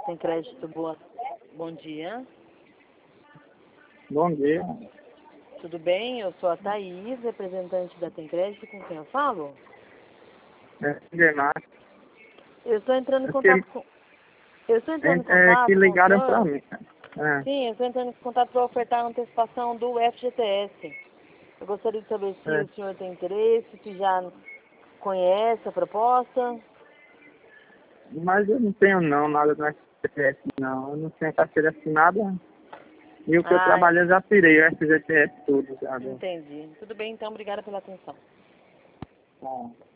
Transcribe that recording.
Tem crédito, bom dia. Bom dia. Tudo bem? Eu sou a Thaís, representante da Tem Crédito, com quem eu falo? Renato. Eu estou entrando em contato com... Eu estou entrando em contato que ligaram com o para senhor. mim. Sim, eu estou entrando em contato para ofertar a antecipação do FGTS. Eu gostaria de saber se o senhor tem interesse, se já conhece a proposta. Mas eu não tenho nada no FGTS não. Eu não tenho carteira assinada. E o que eu trabalhei eu já tirei o FGTS tudo já. Entendi. Tudo bem, então. Obrigada pela atenção. Tá.